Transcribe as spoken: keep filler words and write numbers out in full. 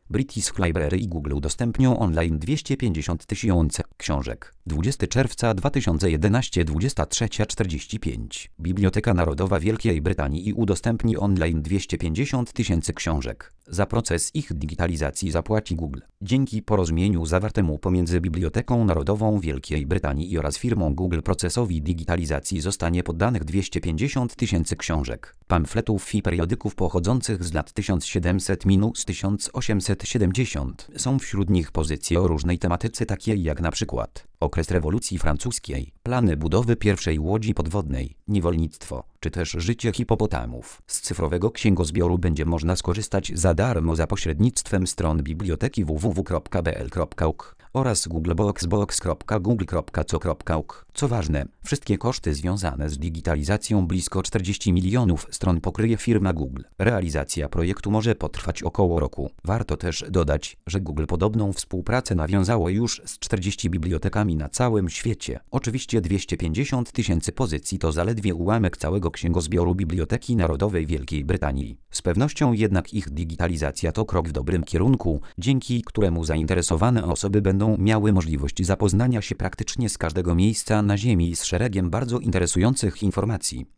British Library i Google udostępnią online dwieście pięćdziesiąt tysięcy książek. dwudziestego czerwca dwa tysiące jedenastego, dwudziesta trzecia czterdzieści pięć. Biblioteka Narodowa Wielkiej Brytanii i udostępni online dwieście pięćdziesiąt tysięcy książek. Za proces ich digitalizacji zapłaci Google. Dzięki porozumieniu zawartemu pomiędzy Biblioteką Narodową Wielkiej Brytanii oraz firmą Google procesowi digitalizacji zostanie poddanych dwieście pięćdziesiąt tysięcy książek, pamfletów i periodyków pochodzących z lat tysiąc siedemset do tysiąc osiemset siedemdziesiąt. Są wśród nich pozycje o różnej tematyce takiej jak na przykład okres rewolucji francuskiej, plany budowy pierwszej łodzi podwodnej, niewolnictwo, czy też życie hipopotamów. Z cyfrowego księgozbioru będzie można skorzystać za darmo za pośrednictwem stron biblioteki w w w kropka b l kropka u k oraz googleboxbox kropka google kropka co kropka u k. Co ważne, wszystkie koszty związane z digitalizacją blisko czterdzieści milionów stron pokryje firma Google. Realizacja projektu może potrwać około roku. Warto też dodać, że Google podobną współpracę nawiązało już z czterdziestu bibliotekami na całym świecie. Oczywiście dwieście pięćdziesiąt tysięcy pozycji to zaledwie ułamek całego księgozbioru Biblioteki Narodowej Wielkiej Brytanii. Z pewnością jednak ich digitalizacja to krok w dobrym kierunku, dzięki któremu zainteresowane osoby będą miały możliwość zapoznania się praktycznie z każdego miejsca na Ziemi z szeregiem bardzo interesujących informacji.